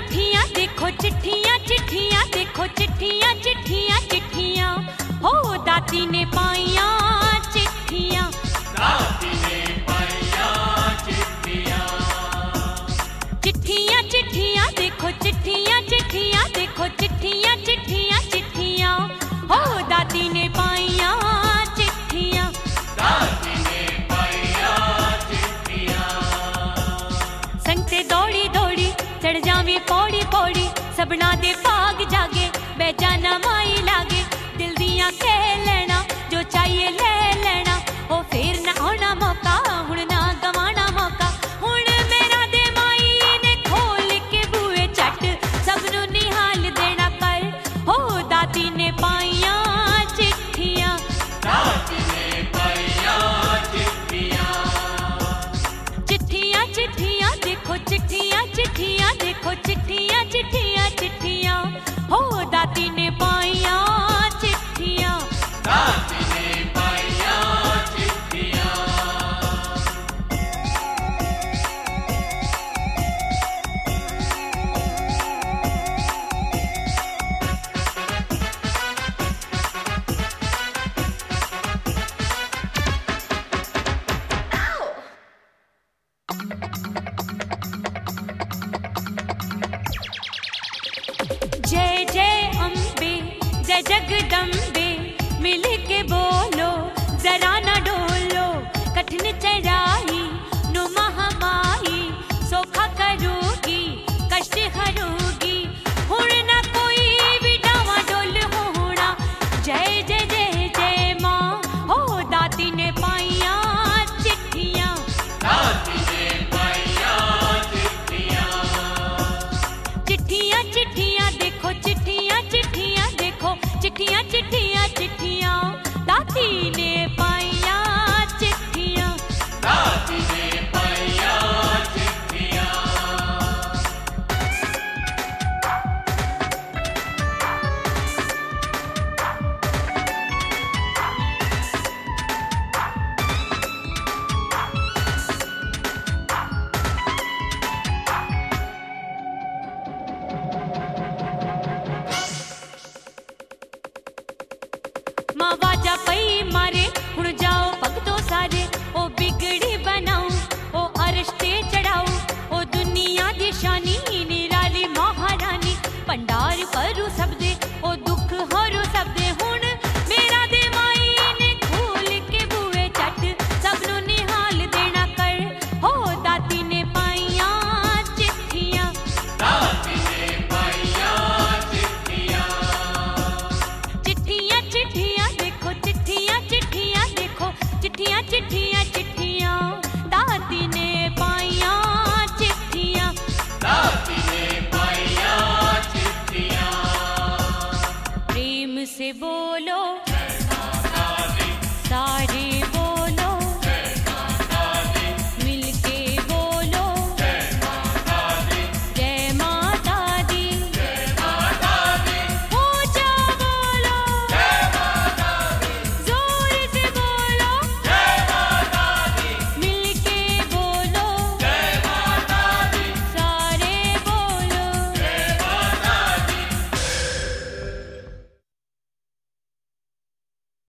चिट्ठियां देखो चिट्ठियां चिट्ठियां देखो चिट्ठियां चिट्ठियां चिट्ठियां हो दाती ने पाइया चिट्ठियां दाती ने पाइया चिट्ठियां चिट्ठियां चिट्ठियां देखो चिट्ठियां चिट्ठियां देखो चिट्ठियां चिट्ठियां चिट्ठियां हो दाती ने पाइया चिट्ठियां दाती ने पाइया चिट्ठियां संगते दौड़ी दौड़ी चढ़ जावे पौड़ी पौड़ी सबना दे भाग जागे बेजाना माई लागे दिल दियां कह लेना जो चाहिए ले लेना ओ फिर ना आना मौका हुण ना गवाना मौका हुण मेरा दे माई ने खोल के बूए झट सबनू निहाल देना कर हो दाती ने पाइया चिट्ठियां दाती ने पाइया चिट्ठियां चिट्ठियां चिट्ठियां देखो चिट्ठियां चिट्ठियां देखो चिट्ठियां चिट्ठियां चिट्ठियां हो दाती ने पाइया चिट्ठियां दाती ने पाइया चिट्ठियां जय जय अम्बे जय जगदम्बे मिल के बोलो जरा न डोलो कठिन चढ़ाई नु महामाई सोखा करूगी कष्ट हरूगी हुण ना कोई भी डावा डोल होना जय जय जय जय माँ हो दाती ने पाइया चिट्ठियां दाती ने पाइया चिट्ठियां चिट्ठियां चिट्ठियां देखो चिट्ठियां चिट्ठियां देखो चिट्ठियां चिट्ठियां चिट्ठियां दाती ने पाइया चिट्ठियां दाती ने पाइया चिट्ठियां माँ वाजा पई मारे हुण जाओ भगतो सारे ओ बिगड़ी बनाओ ओ अर्श ते चढ़ाओ ओ दुनिया दी शानी निराली महारानी भंडार करू सब